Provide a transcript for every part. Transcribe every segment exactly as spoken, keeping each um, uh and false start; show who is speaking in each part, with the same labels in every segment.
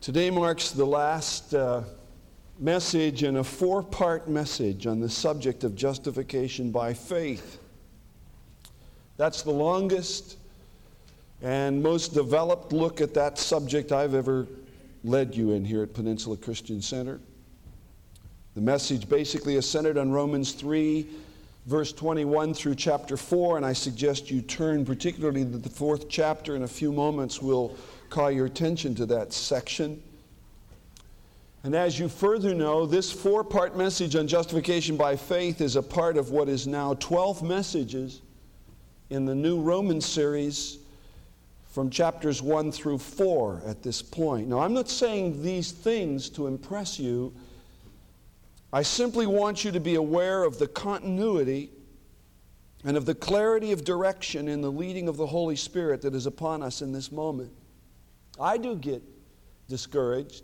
Speaker 1: Today marks the last uh, message in a four-part message on the subject of justification by faith. That's the longest and most developed look at that subject I've ever led you in here at Peninsula Christian Center. The message basically is centered on Romans three, verse twenty-one through chapter four, and I suggest you turn particularly to the fourth chapter. In a few moments we'll call your attention to that section. And as you further know, this four-part message on justification by faith is a part of what is now twelve messages in the new Romans series from chapters one through four at this point. Now, I'm not saying these things to impress you. I simply want you to be aware of the continuity and of the clarity of direction in the leading of the Holy Spirit that is upon us in this moment. I do get discouraged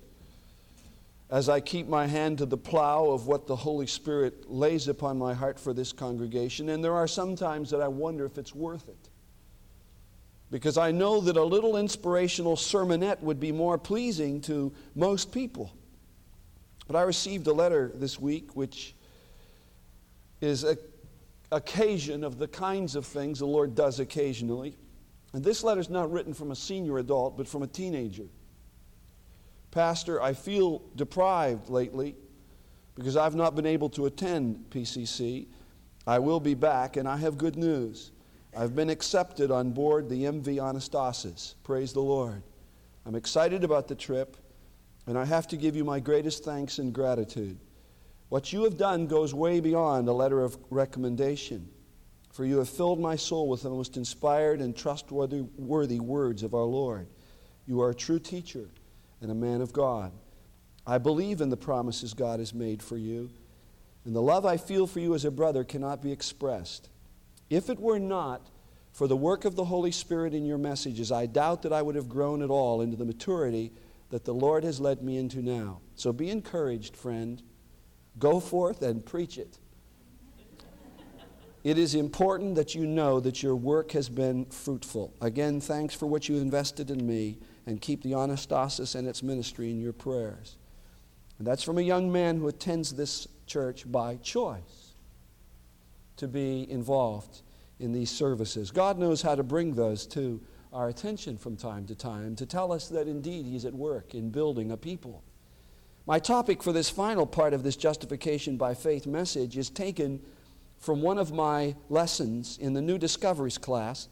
Speaker 1: as I keep my hand to the plow of what the Holy Spirit lays upon my heart for this congregation, and there are some times that I wonder if it's worth it. Because I know that a little inspirational sermonette would be more pleasing to most people. But I received a letter this week which is an occasion of the kinds of things the Lord does occasionally. And this letter is not written from a senior adult, but from a teenager. Pastor, I feel deprived lately because I've not been able to attend P C C. I will be back, and I have good news. I've been accepted on board the M V Anastasis. Praise the Lord. I'm excited about the trip, and I have to give you my greatest thanks and gratitude. What you have done goes way beyond a letter of recommendation, for you have filled my soul with the most inspired and trustworthy worthy words of our Lord. You are a true teacher and a man of God. I believe in the promises God has made for you, and the love I feel for you as a brother cannot be expressed. If it were not for the work of the Holy Spirit in your messages, I doubt that I would have grown at all into the maturity that the Lord has led me into now. So be encouraged, friend. Go forth and preach it. It is important that you know that your work has been fruitful. Again, thanks for what you invested in me, and keep the Anastasis and its ministry in your prayers. And that's from a young man who attends this church by choice to be involved in these services. God knows how to bring those to our attention from time to time to tell us that indeed He's at work in building a people. My topic for this final part of this justification by faith message is taken from one of my lessons in the New Discoveries class.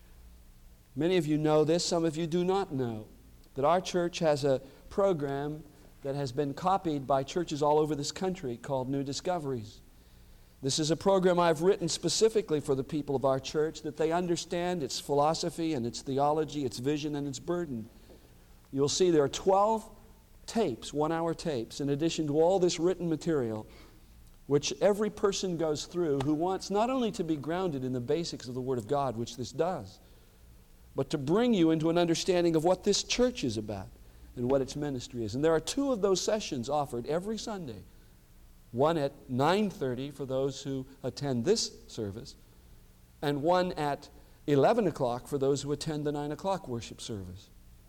Speaker 1: Many of you know this, some of you do not know, that our church has a program that has been copied by churches all over this country called New Discoveries. This is a program I've written specifically for the people of our church, that they understand its philosophy and its theology, its vision and its burden. You'll see there are twelve tapes, one-hour tapes, in addition to all this written material, which every person goes through who wants not only to be grounded in the basics of the Word of God, which this does, but to bring you into an understanding of what this church is about and what its ministry is. And there are two of those sessions offered every Sunday. One at nine thirty for those who attend this service, and one at eleven o'clock for those who attend the nine o'clock worship service.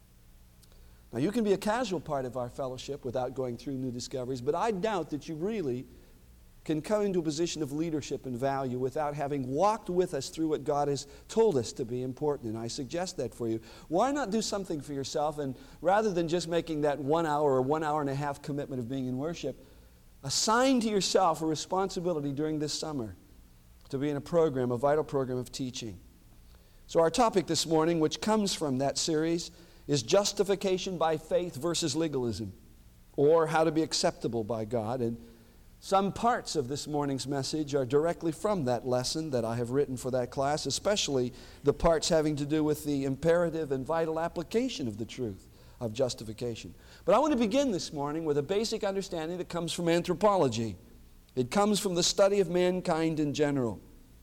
Speaker 1: Now, you can be a casual part of our fellowship without going through New Discoveries, but I doubt that you really can come into a position of leadership and value without having walked with us through what God has told us to be important. And I suggest that for you. Why not do something for yourself, and rather than just making that one hour or one hour and a half commitment of being in worship, assign to yourself a responsibility during this summer to be in a program, a vital program of teaching. So our topic this morning, which comes from that series, is justification by faith versus legalism, or how to be acceptable by God. And some parts of this morning's message are directly from that lesson that I have written for that class, especially the parts having to do with the imperative and vital application of the truth of justification. But I want to begin this morning with a basic understanding that comes from anthropology. It comes from the study of mankind in general.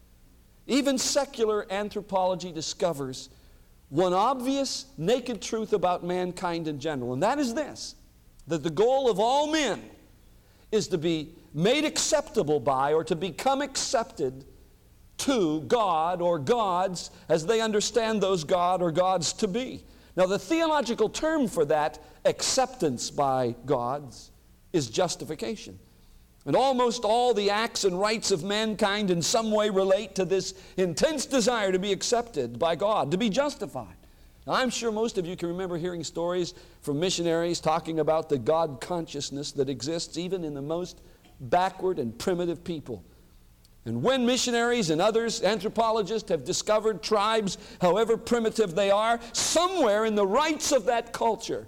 Speaker 1: Even secular anthropology discovers one obvious, naked truth about mankind in general, and that is this, that the goal of all men is to be made acceptable by, or to become accepted to God or gods as they understand those God or gods to be. Now, the theological term for that acceptance by gods is justification. And almost all the acts and rights of mankind in some way relate to this intense desire to be accepted by God, to be justified. Now, I'm sure most of you can remember hearing stories from missionaries talking about the God consciousness that exists even in the most backward and primitive people. And when missionaries and others, anthropologists, have discovered tribes, however primitive they are, somewhere in the rites of that culture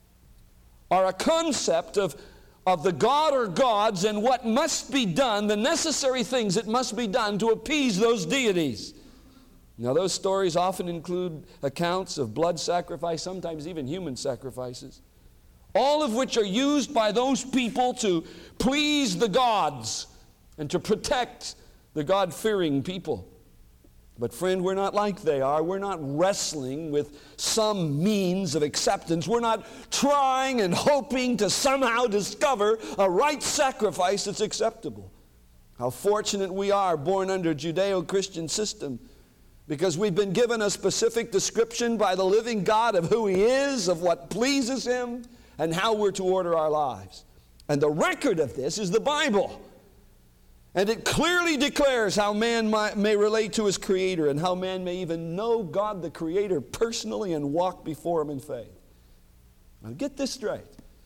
Speaker 1: are a concept of, of the god or gods and what must be done, the necessary things that must be done to appease those deities. Now, those stories often include accounts of blood sacrifice, sometimes even human sacrifices, all of which are used by those people to please the gods and to protect the God-fearing people. But friend, we're not like they are. We're not wrestling with some means of acceptance. We're not trying and hoping to somehow discover a right sacrifice that's acceptable. How fortunate we are, born under Judeo-Christian system, because we've been given a specific description by the living God of who He is, of what pleases Him, and how we're to order our lives. And the record of this is the Bible. And it clearly declares how man may relate to his Creator and how man may even know God the Creator personally and walk before Him in faith. Now get this straight.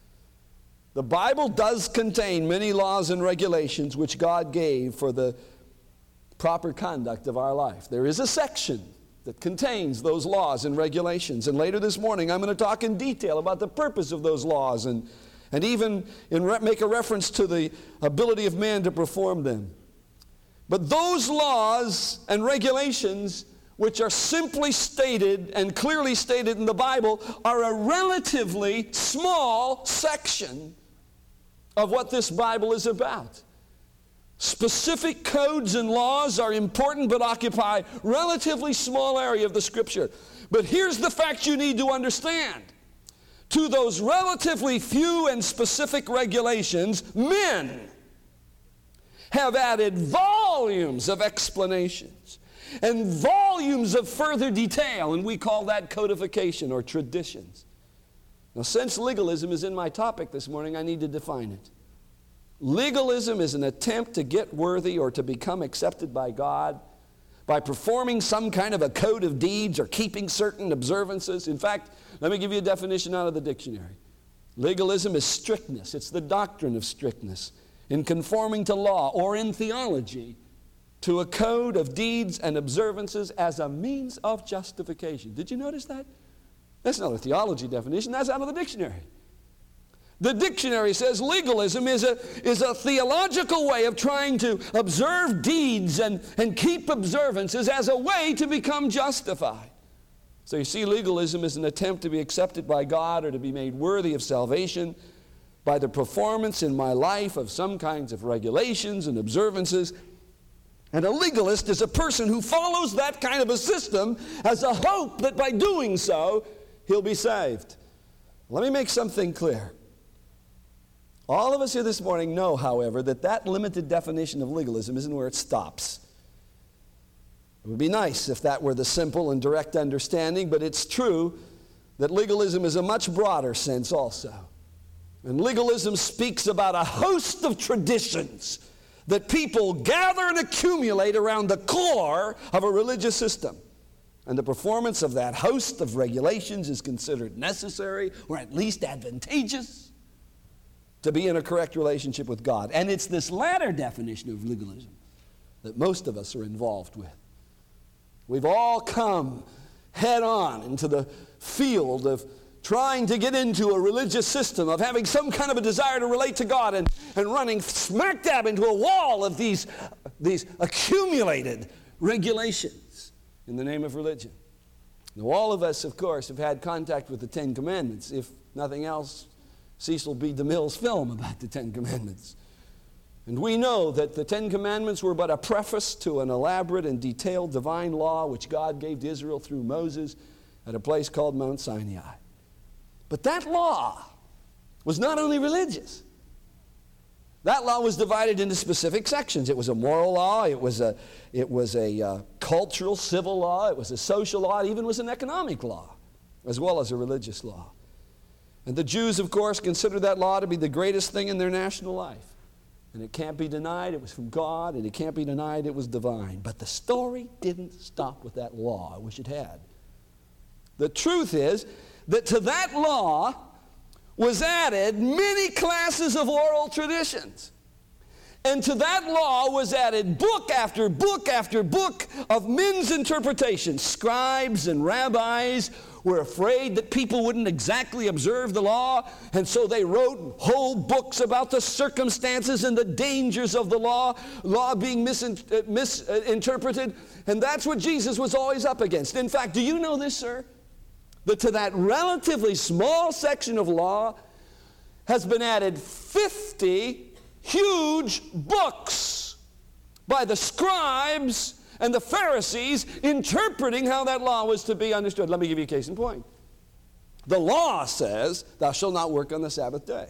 Speaker 1: The Bible does contain many laws and regulations which God gave for the proper conduct of our life. There is a section that contains those laws and regulations. And later this morning I'm going to talk in detail about the purpose of those laws and And even in re- make a reference to the ability of man to perform them. But those laws and regulations, which are simply stated and clearly stated in the Bible, are a relatively small section of what this Bible is about. Specific codes and laws are important but occupy a relatively small area of the Scripture. But here's the fact you need to understand. To those relatively few and specific regulations, men have added volumes of explanations and volumes of further detail, and we call that codification or traditions. Now, since legalism is in my topic this morning, I need to define it. Legalism is an attempt to get worthy or to become accepted by God by performing some kind of a code of deeds or keeping certain observances. In fact, let me give you a definition out of the dictionary. Legalism is strictness. It's the doctrine of strictness in conforming to law or in theology to a code of deeds and observances as a means of justification. Did you notice that? That's not a theology definition. That's out of the dictionary. The dictionary says legalism is a, is a theological way of trying to observe deeds and, and keep observances as a way to become justified. So you see, legalism is an attempt to be accepted by God or to be made worthy of salvation by the performance in my life of some kinds of regulations and observances. And a legalist is a person who follows that kind of a system as a hope that by doing so, he'll be saved. Let me make something clear. All of us here this morning know, however, that that limited definition of legalism isn't where it stops. It would be nice if that were the simple and direct understanding, but it's true that legalism is a much broader sense also. And legalism speaks about a host of traditions that people gather and accumulate around the core of a religious system. And the performance of that host of regulations is considered necessary or at least advantageous to be in a correct relationship with God. And it's this latter definition of legalism that most of us are involved with. We've all come head on into the field of trying to get into a religious system, of having some kind of a desire to relate to God, and, and running smack dab into a wall of these, these accumulated regulations in the name of religion. Now, all of us, of course, have had contact with the Ten Commandments, if nothing else, Cecil B. DeMille's film about the Ten Commandments. And we know that the Ten Commandments were but a preface to an elaborate and detailed divine law which God gave to Israel through Moses at a place called Mount Sinai. But that law was not only religious. That law was divided into specific sections. It was a moral law, it was a, it was a uh, cultural, civil law, it was a social law, it even was an economic law. as well as a religious law. And the Jews, of course, considered that law to be the greatest thing in their national life. And it can't be denied it was from God, and it can't be denied it was divine. But the story didn't stop with that law. I wish it had. The truth is that to that law was added many classes of oral traditions. And to that law was added book after book after book of men's interpretations. Scribes and rabbis were afraid that people wouldn't exactly observe the law, and so they wrote whole books about the circumstances and the dangers of the law, law being misin- uh, misinterpreted. And that's what Jesus was always up against. In fact, do you know this, sir? That to that relatively small section of law has been added fifty huge books by the scribes and the Pharisees interpreting how that law was to be understood. Let me give you a case in point. The law says, thou shalt not work on the Sabbath day.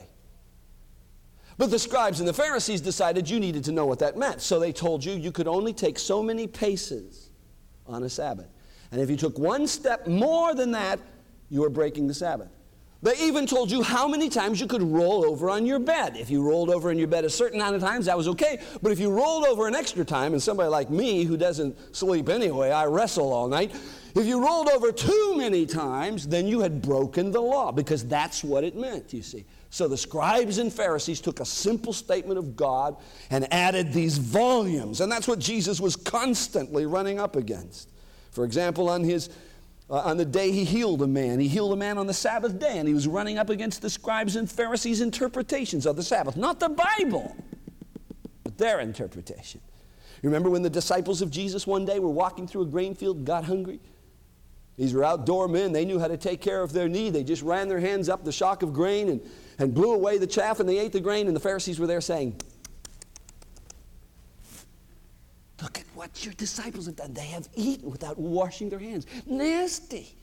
Speaker 1: But the scribes and the Pharisees decided you needed to know what that meant. So they told you you could only take so many paces on a Sabbath. And if you took one step more than that, you were breaking the Sabbath. They even told you how many times you could roll over on your bed. If you rolled over in your bed a certain amount of times, that was okay. But if you rolled over an extra time, and somebody like me who doesn't sleep anyway, I wrestle all night, if you rolled over too many times, then you had broken the law, because that's what it meant, you see. So the scribes and Pharisees took a simple statement of God and added these volumes. And that's what Jesus was constantly running up against. For example, on his Uh, on the day he healed a man. He healed a man on the Sabbath day, and he was running up against the scribes and Pharisees' interpretations of the Sabbath. Not the Bible, but their interpretation. You remember when the disciples of Jesus one day were walking through a grain field and got hungry? These were outdoor men. They knew how to take care of their need. They just ran their hands up the shock of grain and, and blew away the chaff, and they ate the grain, and the Pharisees were there saying, look at what your disciples have done. They have eaten without washing their hands. Nasty.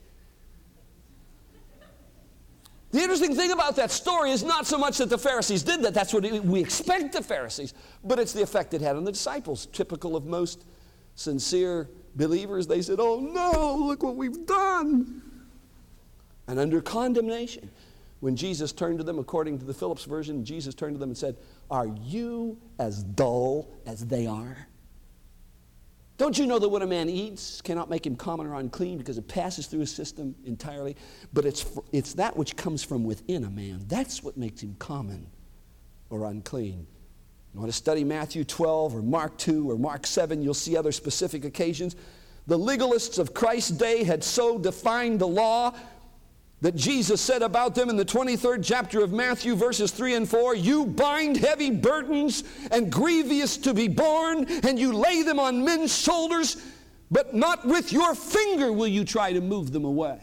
Speaker 1: The interesting thing about that story is not so much that the Pharisees did that. That's what we expect the Pharisees. But it's the effect it had on the disciples. Typical of most sincere believers. They said, oh no, look what we've done. And under condemnation, when Jesus turned to them, according to the Phillips version, Jesus turned to them and said, are you as dull as they are? Don't you know that what a man eats cannot make him common or unclean, because it passes through his system entirely? But it's, it's that which comes from within a man. That's what makes him common or unclean. You want to study Matthew twelve or Mark two or Mark seven, you'll see other specific occasions. The legalists of Christ's day had so defined the law that Jesus said about them in the twenty-third chapter of Matthew, verses three and four, you bind heavy burdens and grievous to be borne, and you lay them on men's shoulders, but not with your finger will you try to move them away.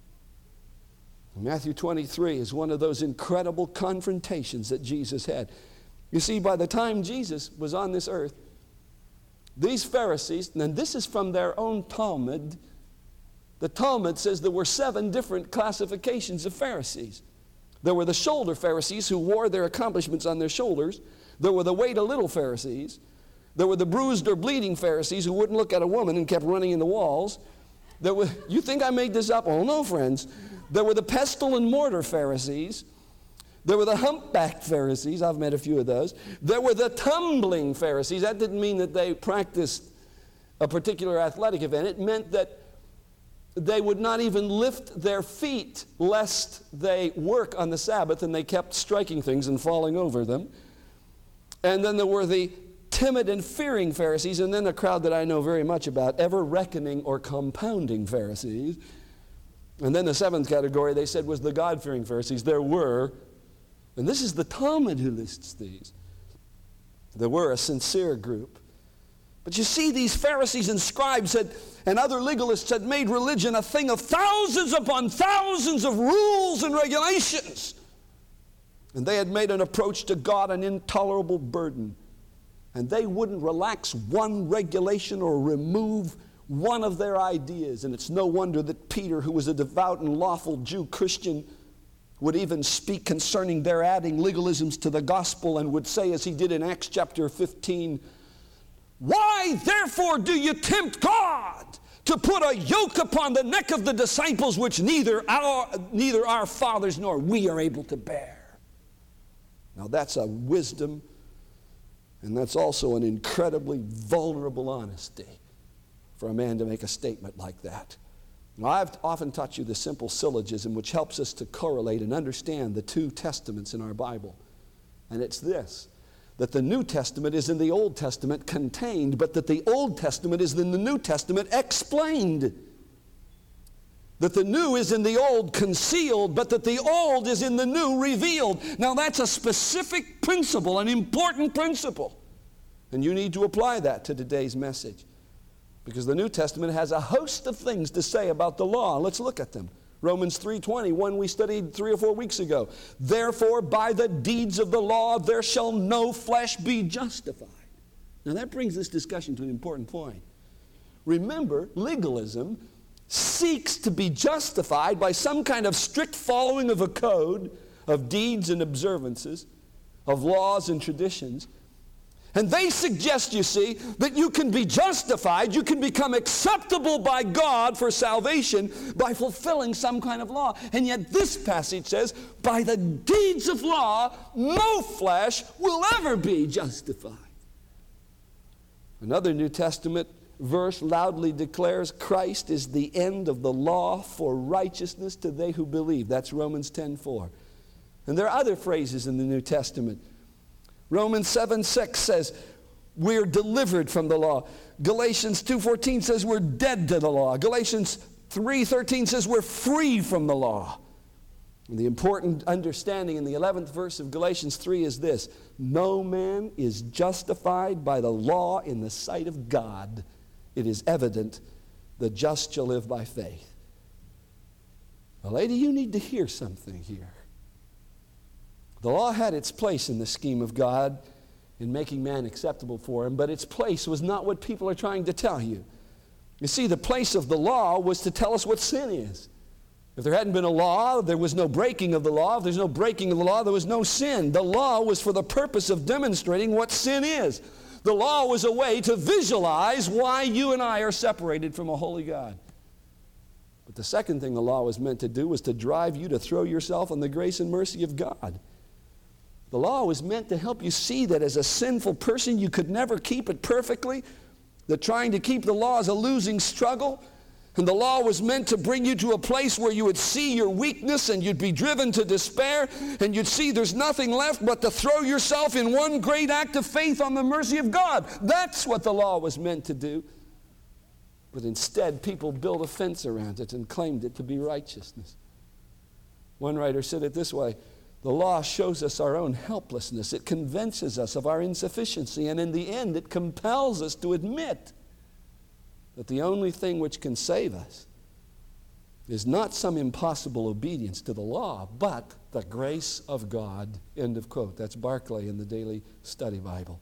Speaker 1: Matthew twenty-three is one of those incredible confrontations that Jesus had. You see, by the time Jesus was on this earth, these Pharisees, and this is from their own Talmud, the Talmud says there were seven different classifications of Pharisees. There were the shoulder Pharisees who wore their accomplishments on their shoulders. There were the wait a little Pharisees. There were the bruised or bleeding Pharisees who wouldn't look at a woman and kept running in the walls. There were, you think I made this up? Oh no, friends. There were the pestle and mortar Pharisees. There were the humpbacked Pharisees. I've met a few of those. There were the tumbling Pharisees. That didn't mean that they practiced a particular athletic event. It meant that they would not even lift their feet lest they work on the Sabbath, and they kept striking things and falling over them. And then there were the timid and fearing Pharisees, and then a crowd that I know very much about, ever reckoning or compounding Pharisees. And then the seventh category, they said, was the God-fearing Pharisees. There were, and this is the Talmud who lists these, there were a sincere group. But you see, these Pharisees and scribes had, and other legalists had made religion a thing of thousands upon thousands of rules and regulations. And they had made an approach to God an intolerable burden. And they wouldn't relax one regulation or remove one of their ideas. And it's no wonder that Peter, who was a devout and lawful Jew Christian, would even speak concerning their adding legalisms to the gospel, and would say, as he did in Acts chapter fifteen, why therefore do you tempt God to put a yoke upon the neck of the disciples which neither our, neither our fathers nor we are able to bear. Now that's a wisdom, and that's also an incredibly vulnerable honesty for a man to make a statement like that. Now, I've often taught you the simple syllogism which helps us to correlate and understand the two testaments in our Bible. And it's this, that the New Testament is in the Old Testament contained, but that the Old Testament is in the New Testament explained. That the new is in the old concealed, but that the old is in the new revealed. Now that's a specific principle, an important principle. And you need to apply that to today's message. Because the New Testament has a host of things to say about the law. Let's look at them. Romans three twenty, one we studied three or four weeks ago. Therefore, by the deeds of the law, there shall no flesh be justified. Now that brings this discussion to an important point. Remember, legalism seeks to be justified by some kind of strict following of a code of deeds and observances, of laws and traditions. And they suggest, you see, that you can be justified, you can become acceptable by God for salvation by fulfilling some kind of law. And yet this passage says, by the deeds of law, no flesh will ever be justified. Another New Testament verse loudly declares Christ is the end of the law for righteousness to they who believe. That's Romans ten four. And there are other phrases in the New Testament. Romans seven six says we're delivered from the law. Galatians two fourteen says we're dead to the law. Galatians three thirteen says we're free from the law. And the important understanding in the eleventh verse of Galatians three is this: no man is justified by the law in the sight of God. It is evident the just shall live by faith. Now, lady, you need to hear something here. The law had its place in the scheme of God in making man acceptable for him, but its place was not what people are trying to tell you. You see, the place of the law was to tell us what sin is. If there hadn't been a law, there was no breaking of the law. If there's no breaking of the law, there was no sin. The law was for the purpose of demonstrating what sin is. The law was a way to visualize why you and I are separated from a holy God. But the second thing the law was meant to do was to drive you to throw yourself on the grace and mercy of God. The law was meant to help you see that as a sinful person you could never keep it perfectly, that trying to keep the law is a losing struggle. And the law was meant to bring you to a place where you would see your weakness and you'd be driven to despair and you'd see there's nothing left but to throw yourself in one great act of faith on the mercy of God. That's what the law was meant to do. But instead, people built a fence around it and claimed it to be righteousness. One writer said it this way: the law shows us our own helplessness. It convinces us of our insufficiency, and in the end, it compels us to admit that the only thing which can save us is not some impossible obedience to the law, but the grace of God. End of quote. That's Barclay in the Daily Study Bible.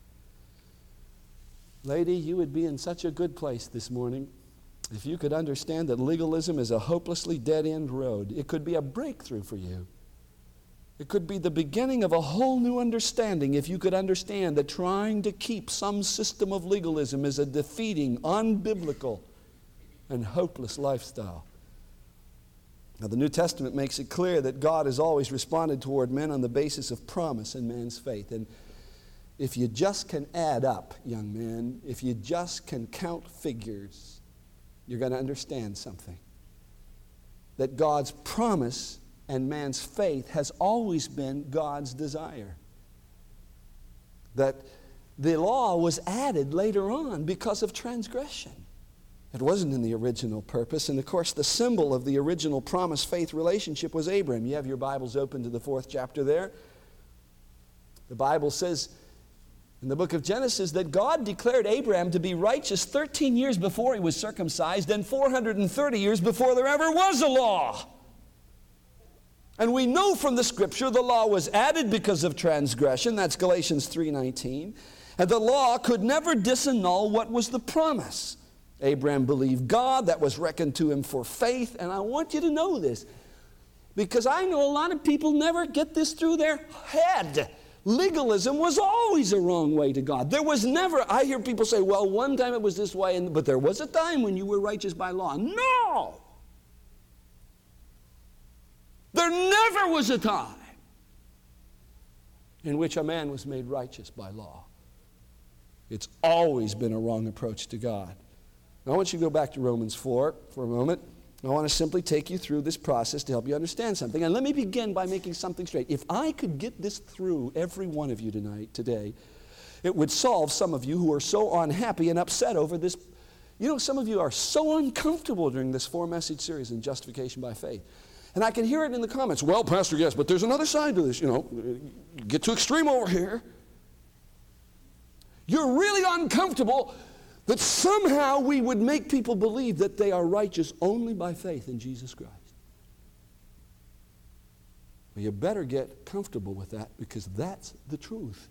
Speaker 1: Lady, you would be in such a good place this morning if you could understand that legalism is a hopelessly dead-end road. It could be a breakthrough for you. It could be the beginning of a whole new understanding if you could understand that trying to keep some system of legalism is a defeating, unbiblical, and hopeless lifestyle. Now, the New Testament makes it clear that God has always responded toward men on the basis of promise and man's faith. And if you just can add up, young man, if you just can count figures, you're going to understand something. That God's promise and man's faith has always been God's desire. That the law was added later on because of transgression. It wasn't in the original purpose. And of course, the symbol of the original promise-faith relationship was Abraham. You have your Bibles open to the fourth chapter there. The Bible says in the book of Genesis that God declared Abraham to be righteous thirteen years before he was circumcised and four hundred thirty years before there ever was a law. And we know from the Scripture the law was added because of transgression. That's Galatians three nineteen. And the law could never disannul what was the promise. Abraham believed God. That was reckoned to him for faith. And I want you to know this, because I know a lot of people never get this through their head. Legalism was always a wrong way to God. There was never, I hear people say, well, one time it was this way, and, but there was a time when you were righteous by law. No! There never was a time in which a man was made righteous by law. It's always been a wrong approach to God. Now, I want you to go back to Romans four for a moment. I want to simply take you through this process to help you understand something. And let me begin by making something straight. If I could get this through every one of you tonight, today, it would solve some of you who are so unhappy and upset over this. You know, some of you are so uncomfortable during this four-message series in Justification by Faith. And I can hear it in the comments. Well, Pastor, yes, but there's another side to this. You know, get too extreme over here. You're really uncomfortable that somehow we would make people believe that they are righteous only by faith in Jesus Christ. Well, you better get comfortable with that, because that's the truth.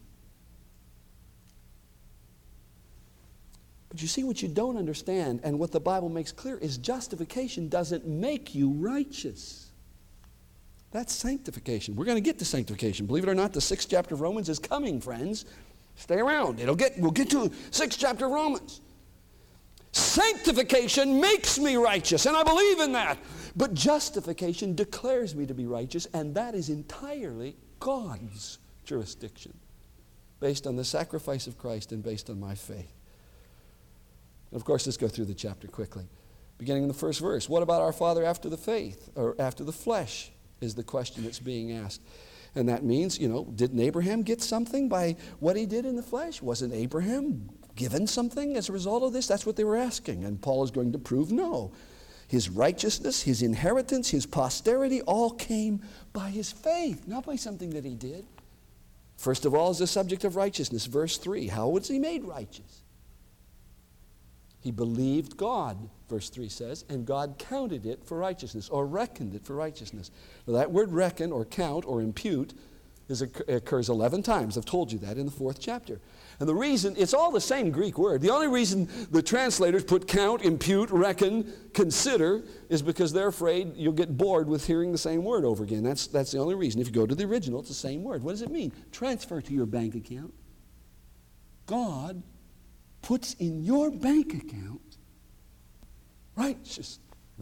Speaker 1: But you see, what you don't understand, and what the Bible makes clear, is justification doesn't make you righteous. That's sanctification. We're going to get to sanctification. Believe it or not, the sixth chapter of Romans is coming, friends. Stay around. It'll get, we'll get to sixth chapter of Romans. Sanctification makes me righteous, and I believe in that. But justification declares me to be righteous, and that is entirely God's jurisdiction, based on the sacrifice of Christ and based on my faith. Of course, let's go through the chapter quickly. Beginning in the first verse. What about our father after the faith, or after the flesh, is the question that's being asked. And that means, you know, didn't Abraham get something by what he did in the flesh? Wasn't Abraham given something as a result of this? That's what they were asking. And Paul is going to prove no. His righteousness, his inheritance, his posterity all came by his faith, not by something that he did. First of all is the subject of righteousness. Verse three, how was he made righteous? He believed God, verse three says, and God counted it for righteousness, or reckoned it for righteousness. Now that word reckon, or count, or impute, is, occurs eleven times. I've told you that in the fourth chapter. And the reason, it's all the same Greek word. The only reason the translators put count, impute, reckon, consider, is because they're afraid you'll get bored with hearing the same word over again. That's, that's the only reason. If you go to the original, it's the same word. What does it mean? Transfer to your bank account. God puts in your bank account righteousness.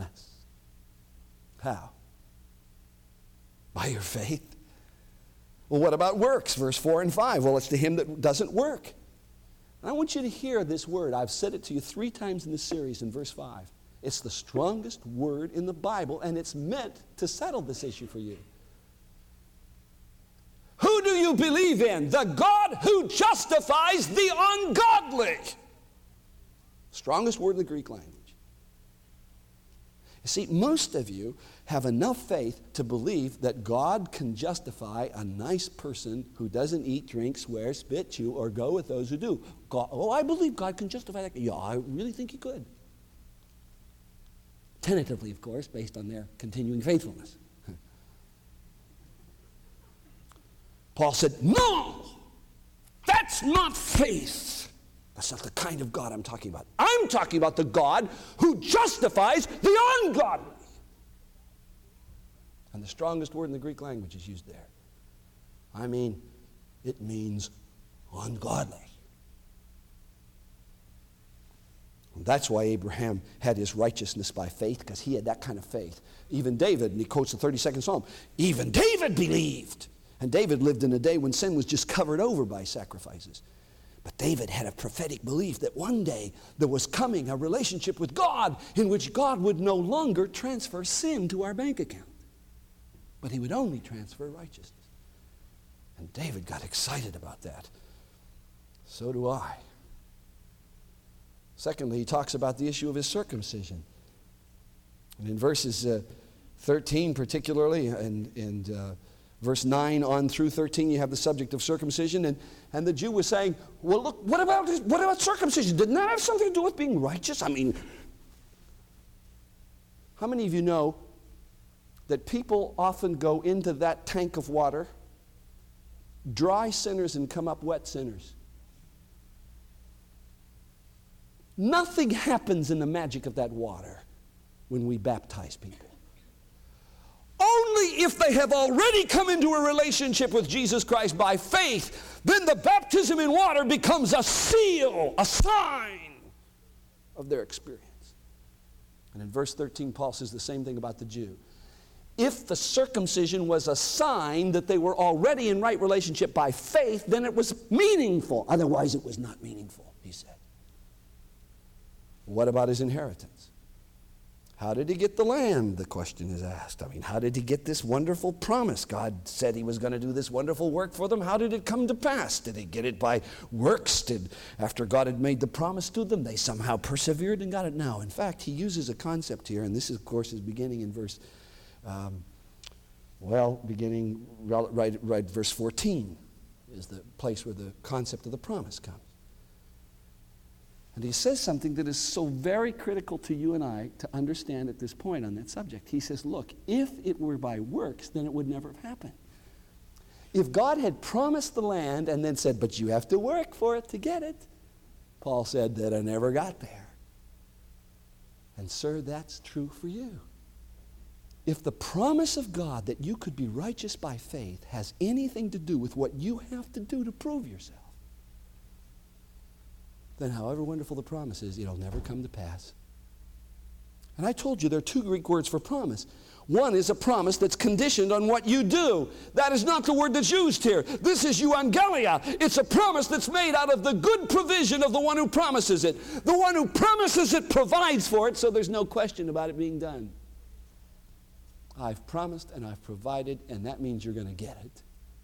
Speaker 1: How? By your faith. Well, what about works? Verse four and five. Well, it's to him that doesn't work. And I want you to hear this word. I've said it to you three times in this series in verse five. It's the strongest word in the Bible, and it's meant to settle this issue for you. Who do you believe in? The God who justifies the ungodly. Strongest word in the Greek language. You see, most of you have enough faith to believe that God can justify a nice person who doesn't eat, drink, swear, spit, chew, or go with those who do. God, oh, I believe God can justify that. Yeah, I really think he could. Tentatively, of course, based on their continuing faithfulness. Paul said, no, that's not faith. That's not the kind of God I'm talking about. I'm talking about the God who justifies the ungodly. And the strongest word in the Greek language is used there. I mean, it means ungodly. And that's why Abraham had his righteousness by faith, because he had that kind of faith. Even David, and he quotes the thirty-second Psalm, even David believed. And David lived in a day when sin was just covered over by sacrifices. But David had a prophetic belief that one day there was coming a relationship with God in which God would no longer transfer sin to our bank account, but he would only transfer righteousness. And David got excited about that. So do I. Secondly, he talks about the issue of his circumcision. And in verses uh, thirteen particularly, and, and uh, verse nine on through thirteen, you have the subject of circumcision. And, and the Jew was saying, well, look, what about, this, what about circumcision? Didn't that have something to do with being righteous? I mean, how many of you know that people often go into that tank of water, dry sinners, and come up wet sinners? Nothing happens in the magic of that water when we baptize people. Only if they have already come into a relationship with Jesus Christ by faith, then the baptism in water becomes a seal, a sign of their experience. And in verse thirteen, Paul says the same thing about the Jew. If the circumcision was a sign that they were already in right relationship by faith, then it was meaningful. Otherwise, it was not meaningful, he said. What about his inheritance? How did he get the land, the question is asked. I mean, how did he get this wonderful promise? God said he was going to do this wonderful work for them. How did it come to pass? Did he get it by works? Did, after God had made the promise to them, they somehow persevered and got it? No. In fact, he uses a concept here, and this, is, of course, is beginning in verse, um, well, beginning right, right, right, verse fourteen is the place where the concept of the promise comes. And he says something that is so very critical to you and I to understand at this point on that subject. He says, look, if it were by works, then it would never have happened. If God had promised the land and then said, but you have to work for it to get it, Paul said that I never got there. And sir, that's true for you. If the promise of God that you could be righteous by faith has anything to do with what you have to do to prove yourself, then however wonderful the promise is, it'll never come to pass. And I told you there are two Greek words for promise. One is a promise that's conditioned on what you do. That is not the word that's used here. This is euangelia. It's a promise that's made out of the good provision of the one who promises it. The one who promises it provides for it, so there's no question about it being done. I've promised and I've provided, and that means you're going to get it.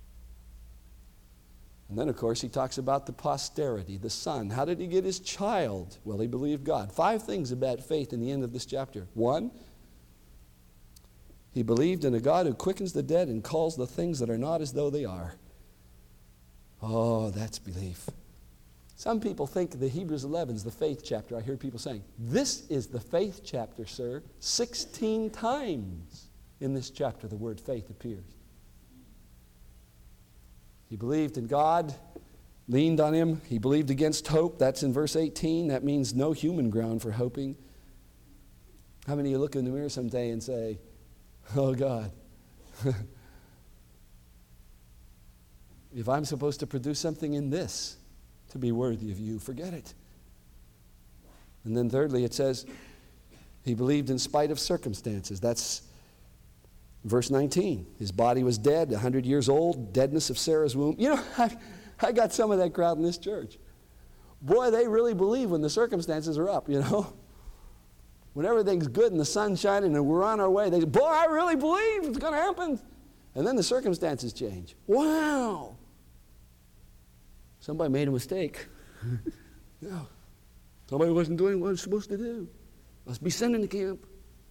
Speaker 1: And then, of course, he talks about the posterity, the son. How did he get his child? Well, he believed God. Five things about faith in the end of this chapter. One, he believed in a God who quickens the dead and calls the things that are not as though they are. Oh, that's belief. Some people think that Hebrews eleven is the faith chapter. I hear people saying, this is the faith chapter, sir. Sixteen times in this chapter the word faith appears. He believed in God, leaned on him. He believed against hope. That's in verse eighteen. That means no human ground for hoping. How many of you look in the mirror someday and say, oh God, if I'm supposed to produce something in this to be worthy of you, forget it. And then thirdly, it says, he believed in spite of circumstances. That's verse nineteen, his body was dead, one hundred years old, deadness of Sarah's womb. You know, I, I got some of that crowd in this church. Boy, they really believe when the circumstances are up, you know. When everything's good and the sun's shining and we're on our way, they say, boy, I really believe it's going to happen. And then the circumstances change. Wow. Somebody made a mistake. No. Somebody wasn't doing what it was supposed to do. Must be sent into camp.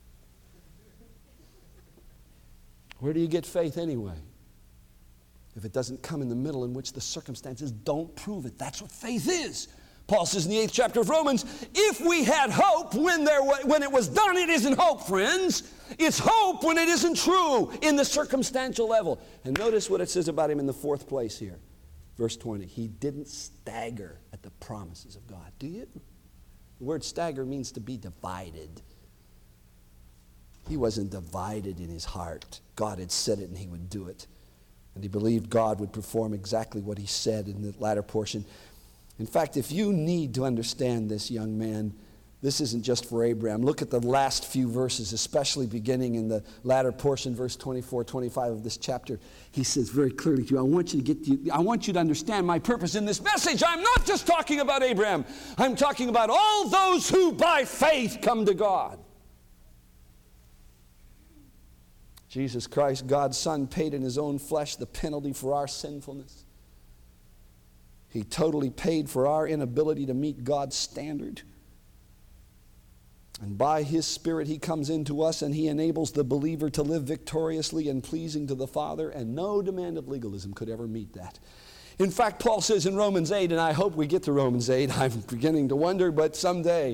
Speaker 1: Where do you get faith anyway? If it doesn't come in the middle in which the circumstances don't prove it. That's what faith is. Paul says in the eighth chapter of Romans, if we had hope when, there wa- when it was done, it isn't hope, friends. It's hope when it isn't true in the circumstantial level. And notice what it says about him in the fourth place here. Verse twenty, he didn't stagger at the promises of God. Do you? The word stagger means to be divided. He wasn't divided in his heart. God had said it and he would do it. And he believed God would perform exactly what he said in the latter portion. In fact, if you need to understand this, young man, this isn't just for Abraham. Look at the last few verses, especially beginning in the latter portion, verse twenty-four, twenty-five of this chapter. He says very clearly to you, I want you to get you, I want you to understand my purpose in this message. I'm not just talking about Abraham. I'm talking about all those who by faith come to God. Jesus Christ, God's Son, paid in his own flesh the penalty for our sinfulness. He totally paid for our inability to meet God's standard. And by his Spirit, he comes into us and he enables the believer to live victoriously and pleasing to the Father, and no demand of legalism could ever meet that. In fact, Paul says in Romans eight, and I hope we get to Romans eight, I'm beginning to wonder, but someday,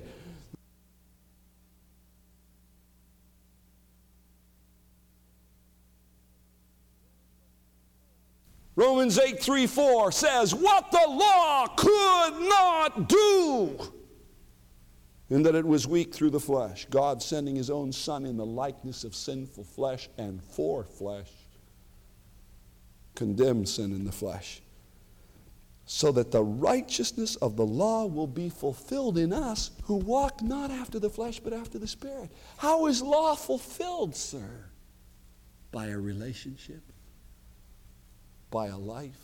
Speaker 1: Romans eight, three, four says, what the law could not do, in that it was weak through the flesh, God sending his own Son in the likeness of sinful flesh and for flesh, condemned sin in the flesh, so that the righteousness of the law will be fulfilled in us who walk not after the flesh but after the Spirit. How is law fulfilled, sir? By a relationship, by a life.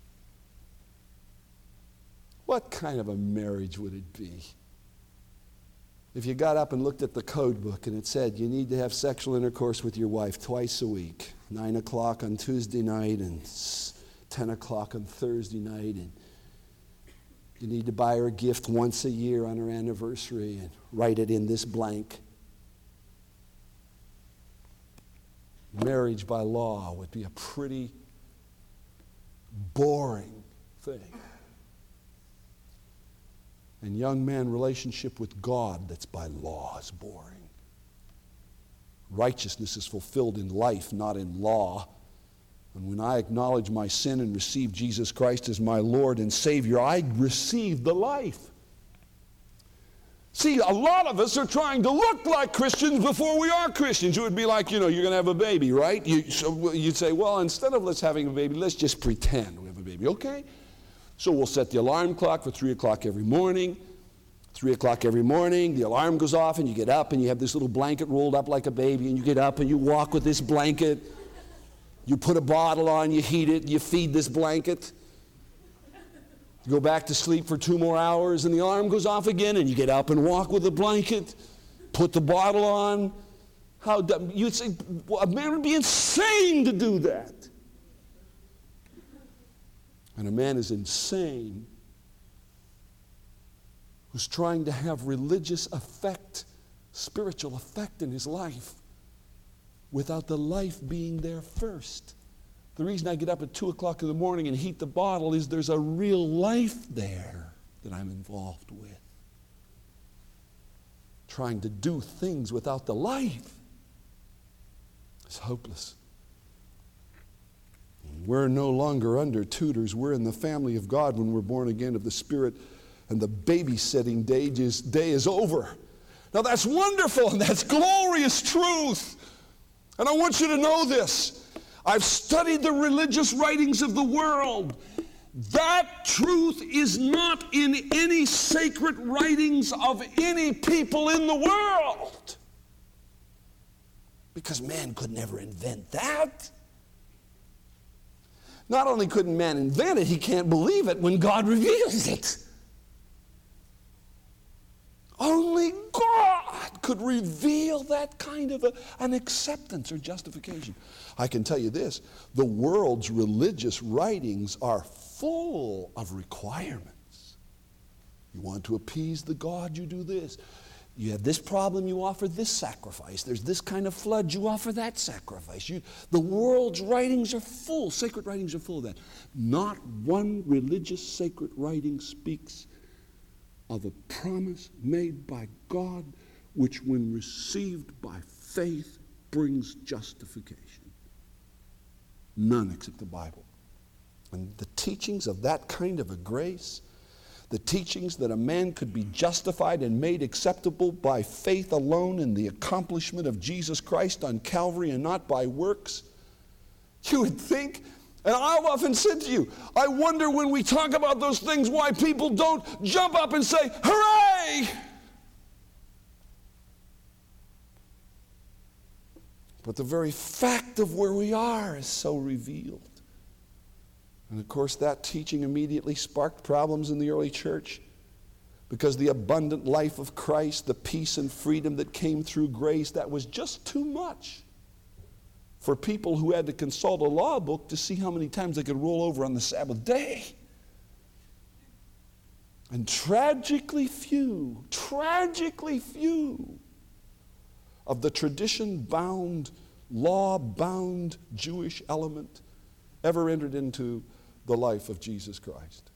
Speaker 1: What kind of a marriage would it be if you got up and looked at the code book and it said you need to have sexual intercourse with your wife twice a week, nine o'clock on Tuesday night and ten o'clock on Thursday night, and you need to buy her a gift once a year on her anniversary and write it in this blank. Marriage by law would be a pretty boring thing. And young man, relationship with God that's by law is boring. Righteousness is fulfilled in life, not in law. And when I acknowledge my sin and receive Jesus Christ as my Lord and Savior, I receive the life. See, a lot of us are trying to look like Christians before we are Christians. It would be like, you know, you're going to have a baby, right? You, so you'd say, well, instead of let's having a baby, let's just pretend we have a baby, okay? So we'll set the alarm clock for three o'clock every morning. three o'clock every morning, the alarm goes off and you get up and you have this little blanket rolled up like a baby, and you get up and you walk with this blanket. You put a bottle on, you heat it, you feed this blanket. You go back to sleep for two more hours and the alarm goes off again and you get up and walk with the blanket, put the bottle on. How dumb. You'd say, well, a man would be insane to do that. And a man is insane who's trying to have religious effect, spiritual effect in his life without the life being there first. The reason I get up at two o'clock in the morning and heat the bottle is there's a real life there that I'm involved with. Trying to do things without the life is hopeless. We're no longer under tutors. We're in the family of God when we're born again of the Spirit, and the babysitting day is, day is over. Now that's wonderful and that's glorious truth. And I want you to know this. I've studied the religious writings of the world. That truth is not in any sacred writings of any people in the world. Because man could never invent that. Not only couldn't man invent it, he can't believe it when God reveals it. Only God could reveal that kind of a, an acceptance or justification. I can tell you this, the world's religious writings are full of requirements. You want to appease the God, you do this. You have this problem, you offer this sacrifice. There's this kind of flood, you offer that sacrifice. You, the world's writings are full, sacred writings are full of that. Not one religious sacred writing speaks of a promise made by God, which when received by faith brings justification. None except the Bible. And the teachings of that kind of a grace, the teachings that a man could be justified and made acceptable by faith alone in the accomplishment of Jesus Christ on Calvary and not by works, you would think, and I've often said to you, I wonder when we talk about those things why people don't jump up and say, hooray! But the very fact of where we are is so revealed. And of course, that teaching immediately sparked problems in the early church because the abundant life of Christ, the peace and freedom that came through grace, that was just too much for people who had to consult a law book to see how many times they could roll over on the Sabbath day. And tragically few, tragically few of the tradition-bound, law-bound Jewish element ever entered into the life of Jesus Christ.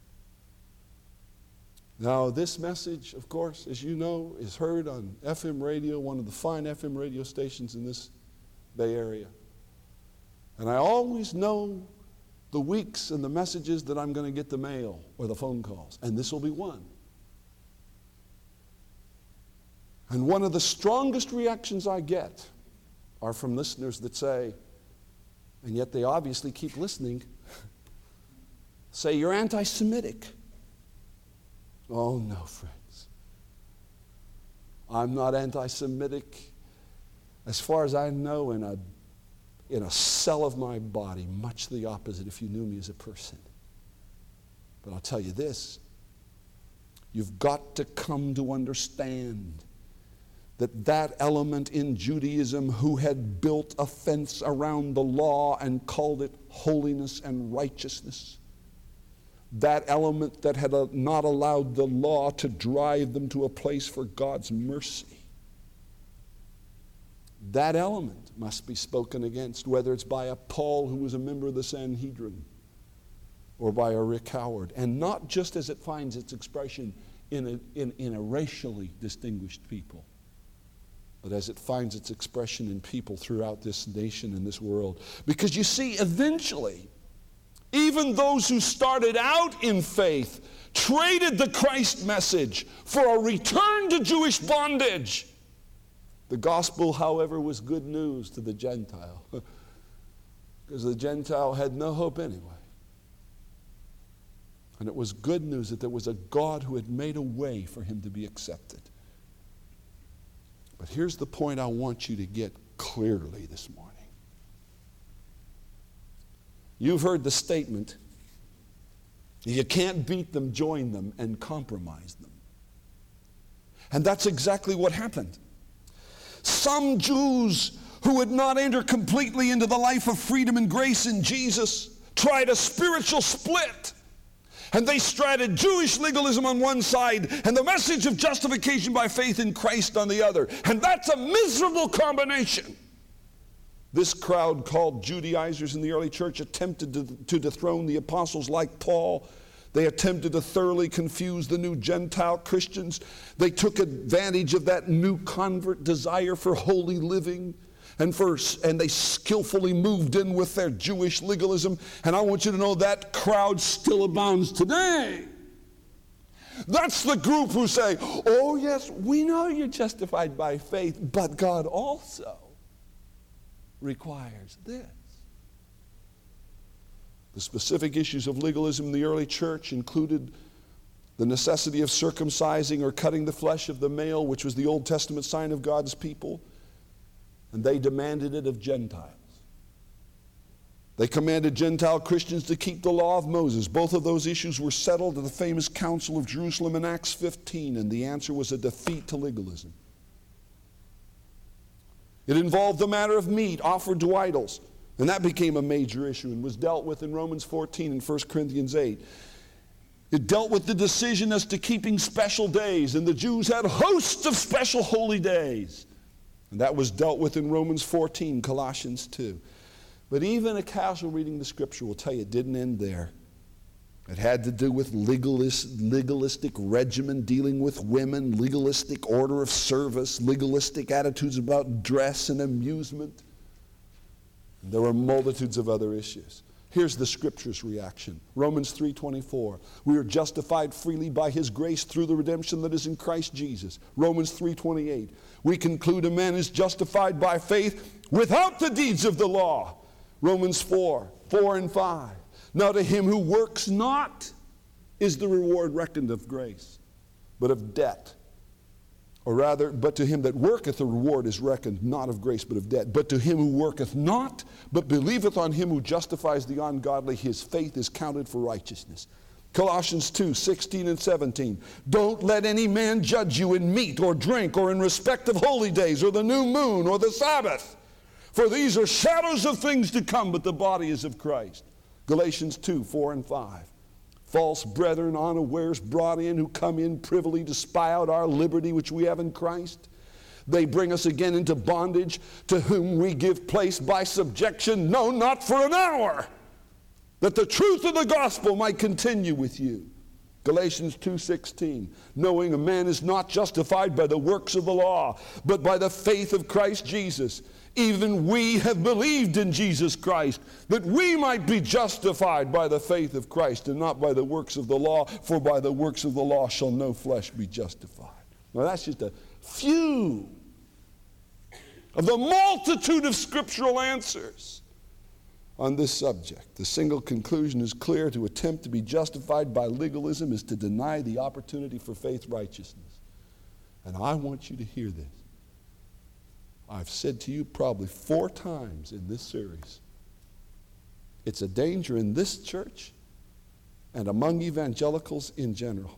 Speaker 1: Now, this message, of course, as you know, is heard on F M radio, one of the fine F M radio stations in this Bay Area. And I always know the weeks and the messages that I'm going to get the mail or the phone calls, and this will be one. And one of the strongest reactions I get are from listeners that say, and yet they obviously keep listening, say, you're anti-Semitic. Oh no, friends. I'm not anti-Semitic. As far as I know, in a, in a cell of my body, much the opposite if you knew me as a person. But I'll tell you this, you've got to come to understand that that element in Judaism who had built a fence around the law and called it holiness and righteousness, that element that had not allowed the law to drive them to a place for God's mercy, that element must be spoken against, whether it's by a Paul who was a member of the Sanhedrin or by a Rick Howard, and not just as it finds its expression in a, in, in a racially distinguished people, but as it finds its expression in people throughout this nation and this world. Because you see, eventually, even those who started out in faith traded the Christ message for a return to Jewish bondage. The gospel, however, was good news to the Gentile, because the Gentile had no hope anyway. And it was good news that there was a God who had made a way for him to be accepted. But here's the point I want you to get clearly this morning. You've heard the statement, you can't beat them, join them, and compromise them. And that's exactly what happened. Some Jews who would not enter completely into the life of freedom and grace in Jesus tried a spiritual split. And they straddled Jewish legalism on one side and the message of justification by faith in Christ on the other. And that's a miserable combination. This crowd called Judaizers in the early church attempted to, to dethrone the apostles like Paul. They attempted to thoroughly confuse the new Gentile Christians. They took advantage of that new convert desire for holy living. And, for, and they skillfully moved in with their Jewish legalism. And I want you to know that crowd still abounds today. That's the group who say, oh yes, we know you're justified by faith, but God also requires this. The specific issues of legalism in the early church included the necessity of circumcising or cutting the flesh of the male, which was the Old Testament sign of God's people. And they demanded it of Gentiles. They commanded Gentile Christians to keep the law of Moses. Both of those issues were settled at the famous Council of Jerusalem in Acts fifteen, and the answer was a defeat to legalism. It involved the matter of meat offered to idols, and that became a major issue and was dealt with in Romans fourteen and First Corinthians eight. It dealt with the decision as to keeping special days, and the Jews had hosts of special holy days. And that was dealt with in Romans fourteen, Colossians two. But even a casual reading of the scripture will tell you it didn't end there. It had to do with legalist, legalistic regimen dealing with women, legalistic order of service, legalistic attitudes about dress and amusement. And there were multitudes of other issues. Here's the scripture's reaction. Romans three twenty-four. We are justified freely by his grace through the redemption that is in Christ Jesus. Romans three twenty-eight. We conclude a man is justified by faith without the deeds of the law. Romans four, four and five. Now to him who works not is the reward reckoned of grace, but of debt. Or rather, but to him that worketh the reward is reckoned not of grace but of debt. But to him who worketh not, but believeth on him who justifies the ungodly, his faith is counted for righteousness. Colossians two, sixteen and seventeen. Don't let any man judge you in meat or drink or in respect of holy days or the new moon or the Sabbath. For these are shadows of things to come, but the body is of Christ. Galatians two, four and five. False brethren unawares brought in, who come in privily to spy out our liberty which we have in Christ. They bring us again into bondage, to whom we give place by subjection, no, not for an hour, that the truth of the gospel might continue with you. Galatians two sixteen, knowing a man is not justified by the works of the law, but by the faith of Christ Jesus. Even we have believed in Jesus Christ, that we might be justified by the faith of Christ, and not by the works of the law, for by the works of the law shall no flesh be justified. Now that's just a Few of the multitude of scriptural answers on this subject. The single conclusion is clear: to attempt to be justified by legalism is to deny the opportunity for faith righteousness. And I want you to hear this. I've said to you probably four times in this series, it's a danger in this church and among evangelicals in general.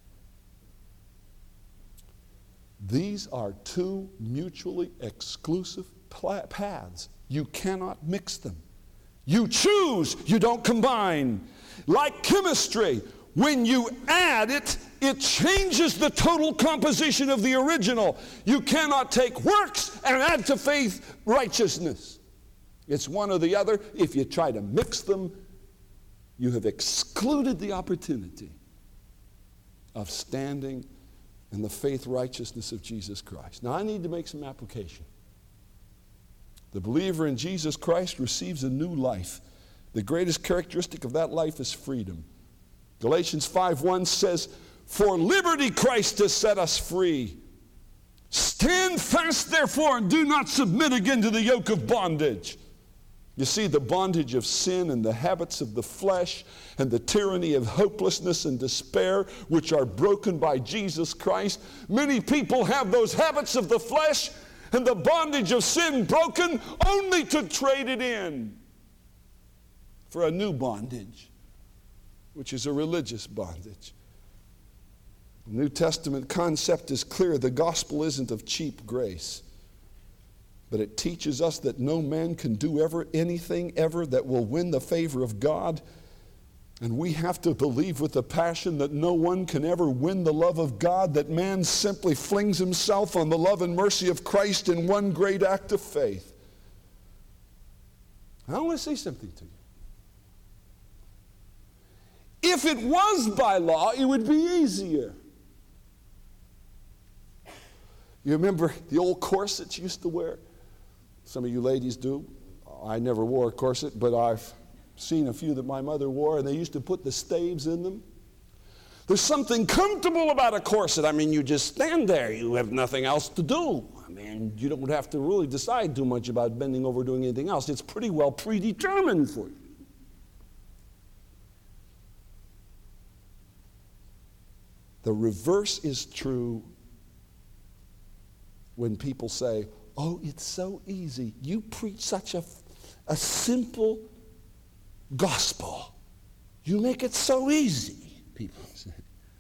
Speaker 1: These are two mutually exclusive paths. You cannot mix them. You choose, you don't combine. Like chemistry, when you add it, it changes the total composition of the original. You cannot take works and add to faith righteousness. It's one or the other. If you try to mix them, you have excluded the opportunity of standing in the faith righteousness of Jesus Christ. Now, I need to make some application. The believer in Jesus Christ receives a new life. The greatest characteristic of that life is freedom. Galatians five one says, "For liberty Christ has set us free. Stand fast, therefore, and do not submit again to the yoke of bondage." You see, the bondage of sin and the habits of the flesh and the tyranny of hopelessness and despair, which are broken by Jesus Christ. Many people have those habits of the flesh and the bondage of sin broken, only to trade it in for a new bondage, which is a religious bondage. The New Testament concept is clear. The gospel isn't of cheap grace, but it teaches us that no man can do ever anything ever that will win the favor of God. And we have to believe with a passion that no one can ever win the love of God, that man simply flings himself on the love and mercy of Christ in one great act of faith. I want to say something to you. If it was by law, it would be easier. You remember the old corsets you used to wear? Some of you ladies do. I never wore a corset, but I've seen a few that my mother wore, and they used to put the staves in them. There's something comfortable about a corset. I mean, you just stand there. You have nothing else to do. I mean, you don't have to really decide too much about bending over doing anything else. It's pretty well predetermined for you. The reverse is true when people say, "Oh, it's so easy. You preach such a, a simple gospel. You make it so easy," people say.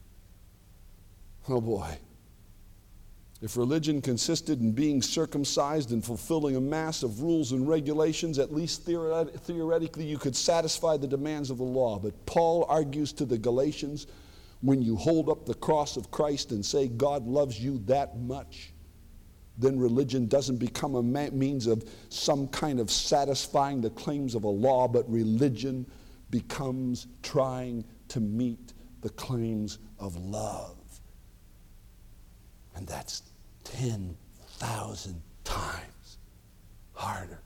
Speaker 1: Oh boy. If religion consisted in being circumcised and fulfilling a mass of rules and regulations, at least theoret- theoretically you could satisfy the demands of the law. But Paul argues to the Galatians, when you hold up the cross of Christ and say God loves you that much, then religion doesn't become a means of some kind of satisfying the claims of a law, but religion becomes trying to meet the claims of love. And that's ten thousand times harder.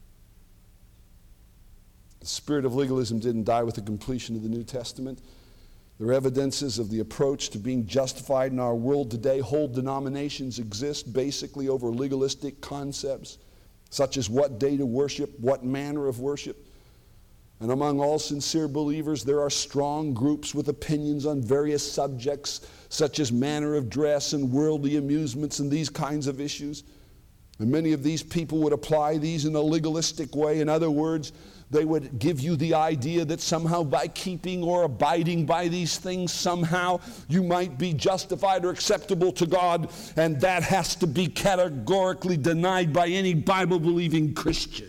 Speaker 1: The spirit of legalism didn't die with the completion of the New Testament. There are evidences of the approach to being justified in our world today. Whole denominations exist basically over legalistic concepts, such as what day to worship, what manner of worship. And among all sincere believers, there are strong groups with opinions on various subjects, such as manner of dress and worldly amusements and these kinds of issues. And many of these people would apply these in a legalistic way. In other words, they would give you the idea that somehow by keeping or abiding by these things, somehow you might be justified or acceptable to God, and that has to be categorically denied by any Bible-believing Christian.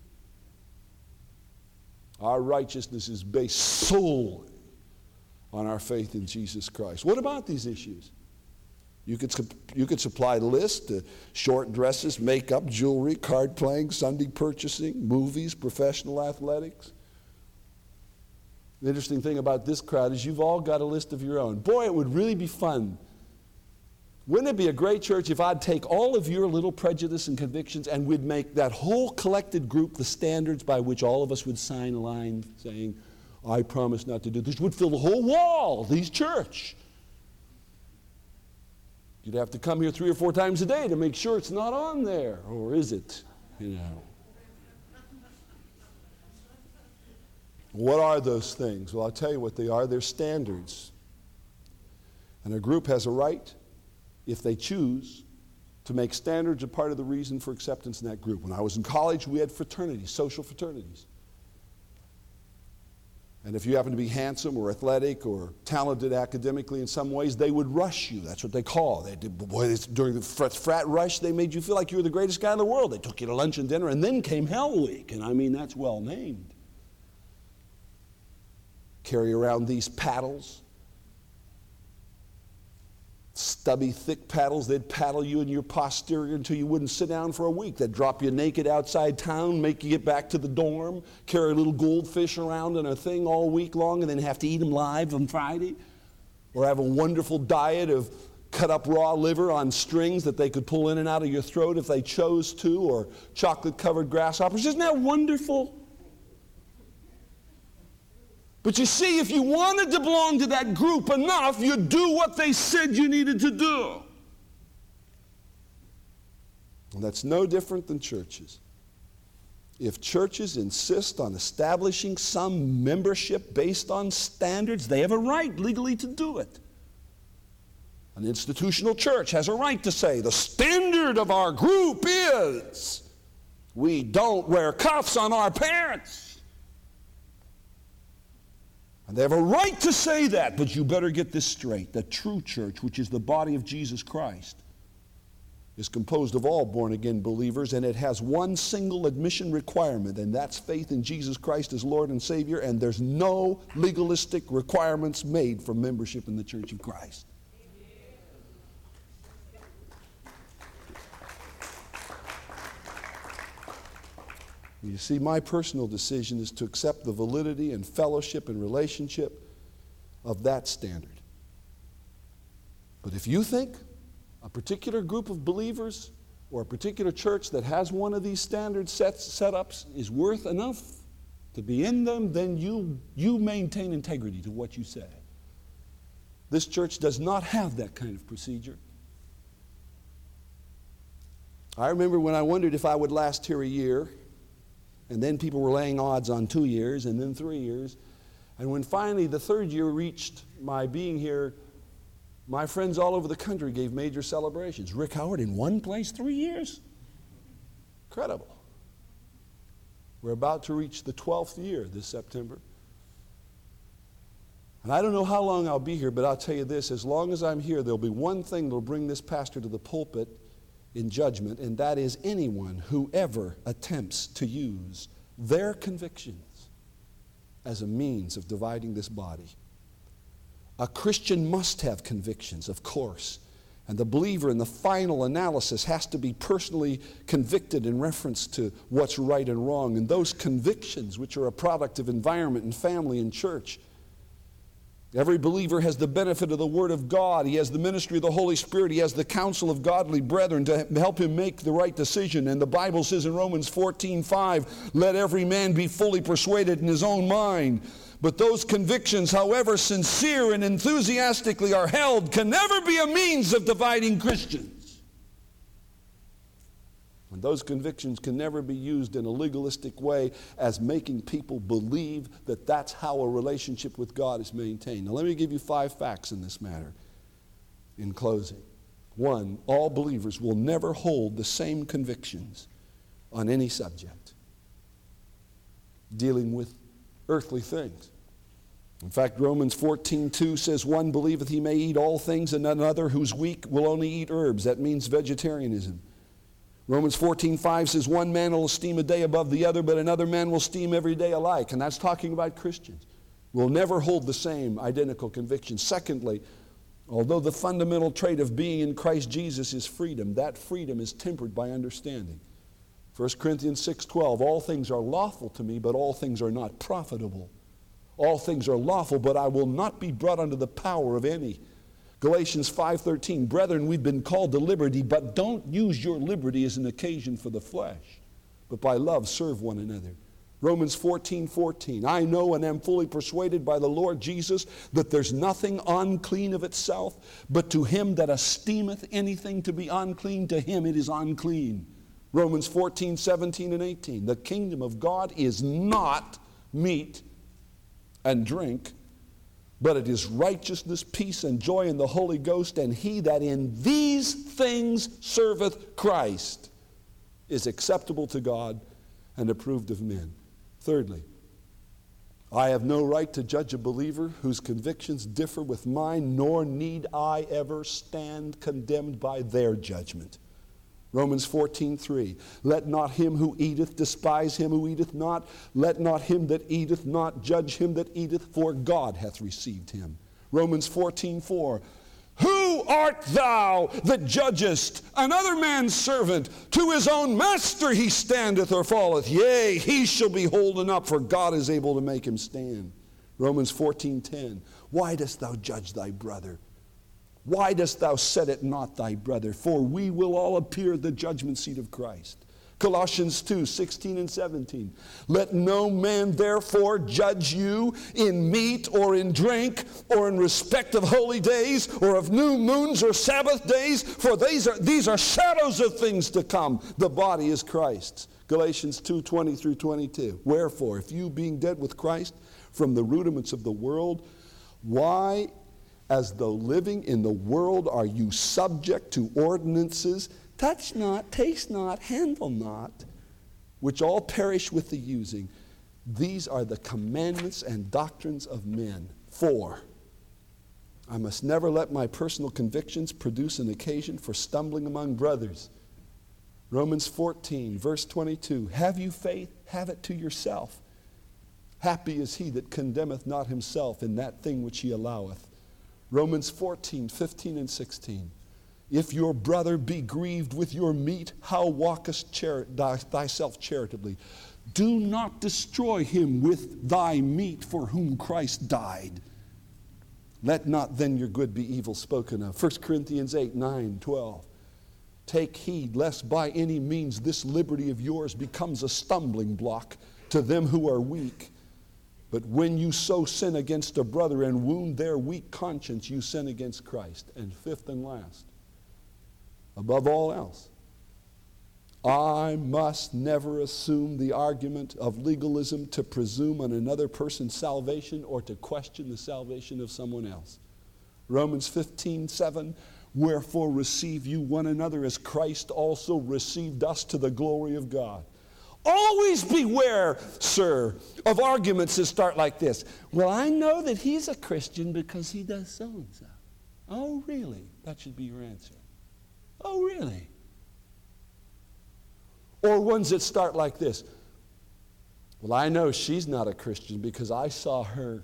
Speaker 1: Our righteousness is based solely on our faith in Jesus Christ. What about these issues? You could, you could supply the list: uh, short dresses, makeup, jewelry, card playing, Sunday purchasing, movies, professional athletics. The interesting thing about this crowd is you've all got a list of your own. Boy, it would really be fun. Wouldn't it be a great church if I'd take all of your little prejudice and convictions and we'd make that whole collected group the standards by which all of us would sign a line saying, "I promise not to do this." Would fill the whole wall, these church. You'd have to come here three or four times a day to make sure it's not on there. Or is it? You know. What are those things? Well, I'll tell you what they are. They're standards. And a group has a right, if they choose, to make standards a part of the reason for acceptance in that group. When I was in college, we had fraternities, social fraternities. And if you happen to be handsome or athletic or talented academically in some ways, they would rush you. That's what they call. They did, boy, it's, during the frat, frat rush, they made you feel like you were the greatest guy in the world. They took you to lunch and dinner, and then came Hell Week. And I mean, that's well named. Carry around these paddles. Stubby, thick paddles. They'd paddle you in your posterior until you wouldn't sit down for a week. They'd drop you naked outside town, make you get back to the dorm, carry a little goldfish around in a thing all week long, and then have to eat them live on Friday. Or have a wonderful diet of cut up raw liver on strings that they could pull in and out of your throat if they chose to, or chocolate-covered grasshoppers. Isn't that wonderful? But you see, if you wanted to belong to that group enough, you'd do what they said you needed to do. And that's no different than churches. If churches insist on establishing some membership based on standards, they have a right legally to do it. An institutional church has a right to say, the standard of our group is we don't wear cuffs on our pants. And they have a right to say that, but you better get this straight. The true church, which is the body of Jesus Christ, is composed of all born-again believers, and it has one single admission requirement, and that's faith in Jesus Christ as Lord and Savior, and there's no legalistic requirements made for membership in the Church of Christ. You see, my personal decision is to accept the validity and fellowship and relationship of that standard. But if you think a particular group of believers or a particular church that has one of these standard sets, setups is worth enough to be in them, then you, you maintain integrity to what you say. This church does not have that kind of procedure. I remember when I wondered if I would last here a year, and then people were laying odds on two years and then three years. And when finally the third year reached my being here, my friends all over the country gave major celebrations. Rick Howard in one place, three years? Incredible. We're about to reach the twelfth year this September. And I don't know how long I'll be here, but I'll tell you this, as long as I'm here, there'll be one thing that'll bring this pastor to the pulpit in judgment, and that is anyone who ever attempts to use their convictions as a means of dividing this body. A Christian must have convictions, of course, and the believer in the final analysis has to be personally convicted in reference to what's right and wrong, and those convictions, which are a product of environment and family and church. Every believer has the benefit of the Word of God. He has the ministry of the Holy Spirit. He has the counsel of godly brethren to help him make the right decision. And the Bible says in Romans fourteen five, let every man be fully persuaded in his own mind. But those convictions, however sincere and enthusiastically are held, can never be a means of dividing Christians. And those convictions can never be used in a legalistic way as making people believe that that's how a relationship with God is maintained. Now let me give you five facts in this matter in closing. One, all believers will never hold the same convictions on any subject dealing with earthly things. In fact, Romans fourteen two says, one believeth he may eat all things, and another who's weak will only eat herbs. That means vegetarianism. Romans fourteen five says, one man will esteem a day above the other, but another man will esteem every day alike. And that's talking about Christians. We'll never hold the same identical convictions. Secondly, although the fundamental trait of being in Christ Jesus is freedom, that freedom is tempered by understanding. First Corinthians six twelve, all things are lawful to me, but all things are not profitable. All things are lawful, but I will not be brought under the power of any. Galatians five thirteen, brethren, we've been called to liberty, but don't use your liberty as an occasion for the flesh, but by love serve one another. Romans fourteen fourteen. I know and am fully persuaded by the Lord Jesus that there's nothing unclean of itself, but to him that esteemeth anything to be unclean, to him it is unclean. Romans fourteen seventeen and eighteen. The kingdom of God is not meat and drink, but it is righteousness, peace, and joy in the Holy Ghost, and he that in these things serveth Christ is acceptable to God and approved of men. Thirdly, I have no right to judge a believer whose convictions differ with mine, nor need I ever stand condemned by their judgment. Romans fourteen three. Let not him who eateth despise him who eateth not. Let not him that eateth not judge him that eateth, for God hath received him. Romans fourteen four. Who art thou that judgest another man's servant? To his own master he standeth or falleth. Yea, he shall be holden up, for God is able to make him stand. Romans fourteen ten. Why dost thou judge thy brother? Why dost thou set it not thy brother? For we will all appear at the judgment seat of Christ. Colossians two sixteen and seventeen. Let no man therefore judge you in meat or in drink or in respect of holy days or of new moons or Sabbath days, for these are, these are shadows of things to come. The body is Christ's. Galatians two twenty through twenty-two. Wherefore, if you being dead with Christ from the rudiments of the world, why, as though living in the world, are you subject to ordinances? Touch not, taste not, handle not, which all perish with the using. These are the commandments and doctrines of men. Four, I must never let my personal convictions produce an occasion for stumbling among brothers. Romans fourteen, verse twenty-two. Have you faith? Have it to yourself. Happy is he that condemneth not himself in that thing which he alloweth. Romans fourteen, fifteen and sixteen. If your brother be grieved with your meat, how walkest chari- thyself charitably? Do not destroy him with thy meat, for whom Christ died. Let not then your good be evil spoken of. First Corinthians eight, nine, twelve. Take heed lest by any means this liberty of yours becomes a stumbling block to them who are weak. But when you so sin against a brother and wound their weak conscience, you sin against Christ. And fifth and last, above all else, I must never assume the argument of legalism to presume on another person's salvation or to question the salvation of someone else. Romans fifteen seven, wherefore receive you one another as Christ also received us to the glory of God. Always beware, sir, of arguments that start like this. Well, I know that he's a Christian because he does so and so. Oh, really? That should be your answer. Oh, really? Or ones that start like this. Well, I know she's not a Christian because I saw her.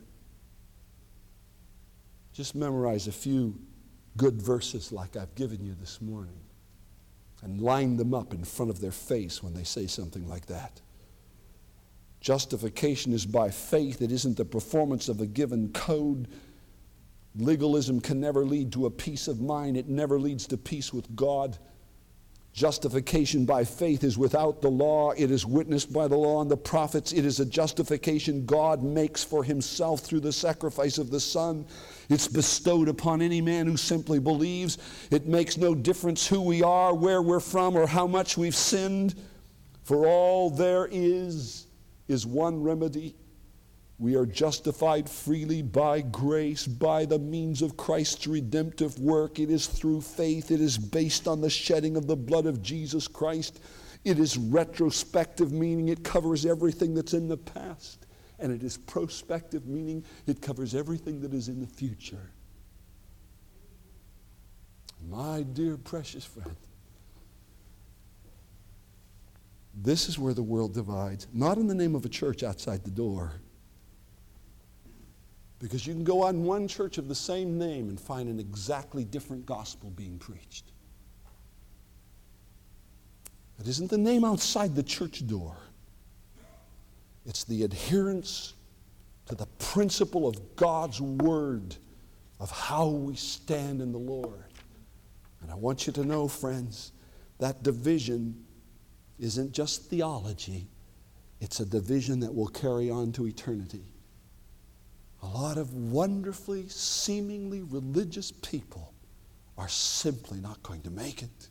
Speaker 1: Just memorize a few good verses like I've given you this morning and line them up in front of their face when they say something like that. Justification is by faith. It isn't the performance of a given code. Legalism can never lead to a peace of mind. It never leads to peace with God. Justification by faith is without the law. It is witnessed by the law and the prophets. It is a justification God makes for himself through the sacrifice of the Son. It's bestowed upon any man who simply believes. It makes no difference who we are, where we're from, or how much we've sinned. For all there is, is one remedy. We are justified freely by grace, by the means of Christ's redemptive work. It is through faith. It is based on the shedding of the blood of Jesus Christ. It is retrospective, meaning it covers everything that's in the past. And it is prospective, meaning it covers everything that is in the future. My dear precious friend, this is where the world divides. Not in the name of a church outside the door. Because you can go on one church of the same name and find an exactly different gospel being preached. It isn't the name outside the church door. It's the adherence to the principle of God's word, of how we stand in the Lord. And I want you to know, friends, that division isn't just theology. It's a division that will carry on to eternity. A lot of wonderfully, seemingly religious people are simply not going to make it.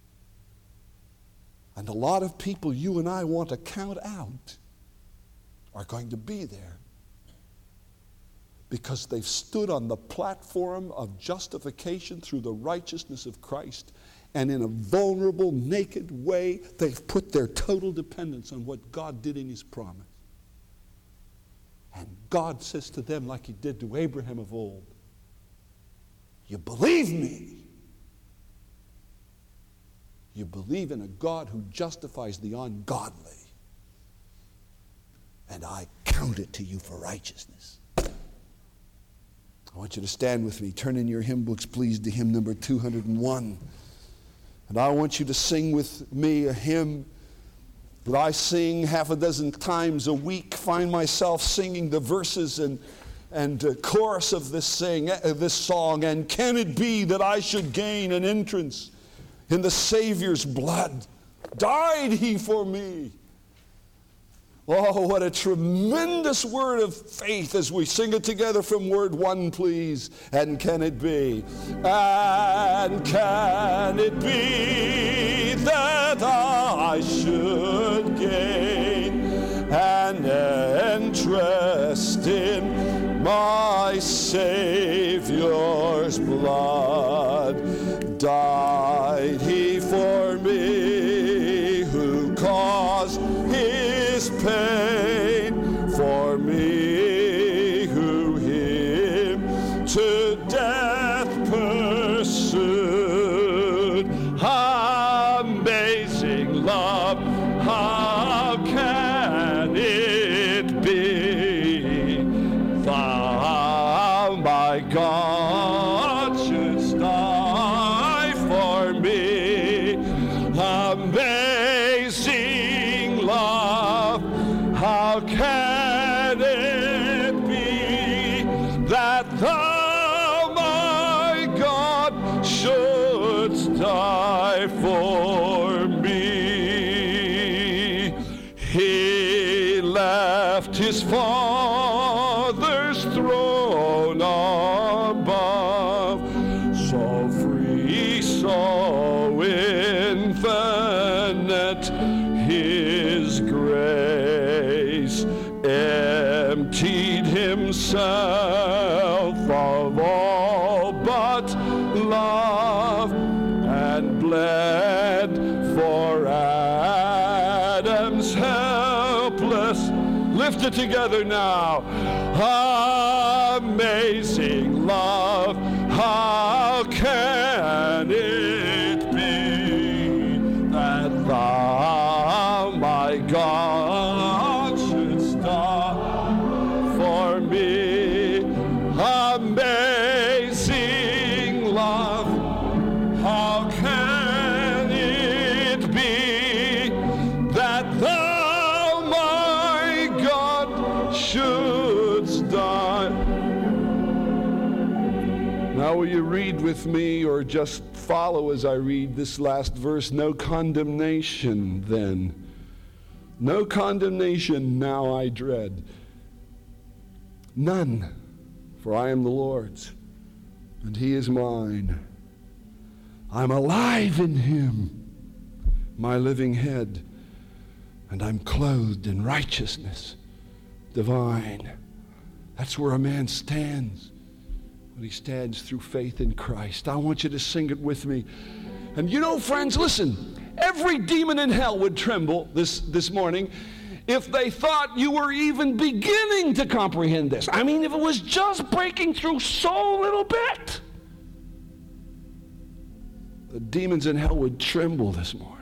Speaker 1: And a lot of people you and I want to count out are going to be there because they've stood on the platform of justification through the righteousness of Christ, and in a vulnerable, naked way, they've put their total dependence on what God did in His promise. And God says to them, like He did to Abraham of old, you believe me. You believe in a God who justifies the ungodly, and I count it to you for righteousness. I want you to stand with me. Turn in your hymn books, please, to hymn number two hundred one. And I want you to sing with me a hymn that I sing half a dozen times a week. Find myself singing the verses and, and uh, chorus of this, sing, uh, this song. And can it be that I should gain an entrance in the Savior's blood? Died He for me. Oh, what a tremendous word of faith as we sing it together from word one, please. And can it be? And can it be that I should gain an interest in my Savior's blood? Died He for me, who caused His pain, for me who Him to death pursued. Amazing love, how can it be? Thou, my God, shouldst die for me. Amazing love, how can it be that thou, my God, shouldst die for me? He left His Father's throne above, so free, so infinite His grace, emptied Himself of all but love, and bled for Adam's helpless. Lift it together now. Amazing love, how can it be that thou, my God, shouldst die for me? Amazing love, how can it be that thou, my God, shouldst die? Now will you read with me, or just follow as I read this last verse? No condemnation then. No condemnation now I dread. None, for I am the Lord's, and He is mine. I'm alive in Him, my living head, and I'm clothed in righteousness divine. That's where a man stands when he stands through faith in Christ. I want you to sing it with me. And you know, friends, listen, every demon in hell would tremble this, this morning if they thought you were even beginning to comprehend this. I mean, if it was just breaking through so little bit. The demons in hell would tremble this morning.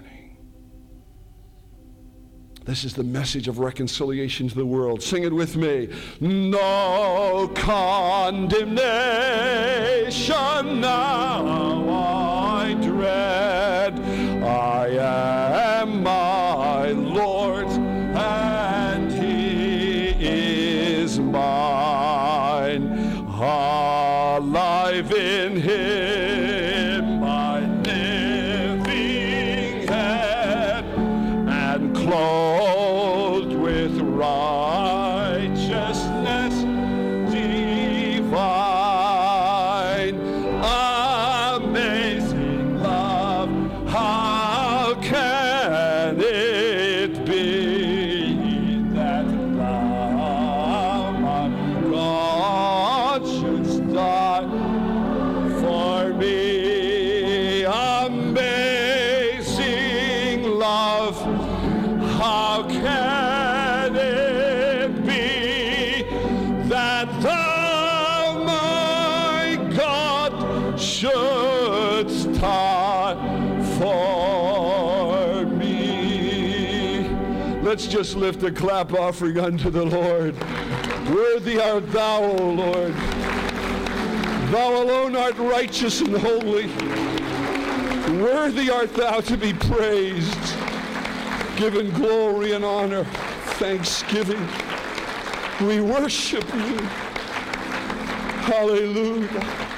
Speaker 1: This is the message of reconciliation to the world. Sing it with me. No condemnation now I dread. I am my Lord's, and He is mine. Alive in Him, my living head, and clothed with taught for me. Let's just lift a clap offering unto the Lord. Worthy art thou, O Lord. Thou alone art righteous and holy. Worthy art thou to be praised, given glory and honor, thanksgiving. We worship you. Hallelujah.